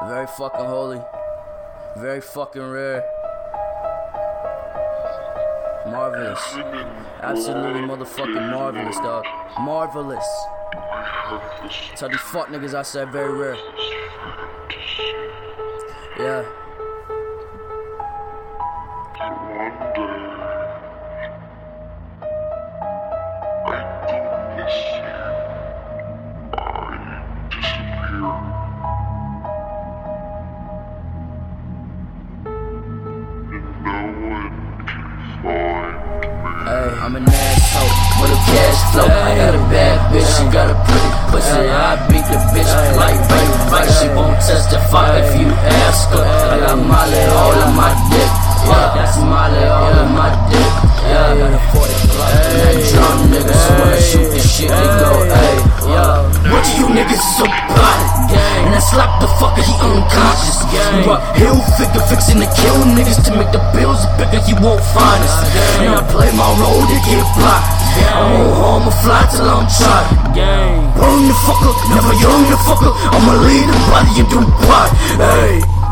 Very fucking holy. Very fucking rare. Marvelous. Absolutely motherfucking marvelous, dog. Marvelous. Tell these fuck niggas I said very rare. Yeah. Hey, I'm an asshole with a cash flow. I got a bad bitch, she got a pretty pussy. I beat the bitch like right. She won't testify if you ask her. I got Molly all on my dick. Yeah, that's Molly all on my dick. Yeah, I got a 40 Glock and that drum nigga. So when I shoot this shit, they go, hey, yo. What you niggas so about it? And I slap the fucker, he unconscious. But he'll figure fixing to kill niggas to make the bills bigger, he won't find us. And I play my role to get blocked. I won't harm or fly till I'm tried. Burn the fucker, never young the fucker. I'ma leave the body and do what? Hey.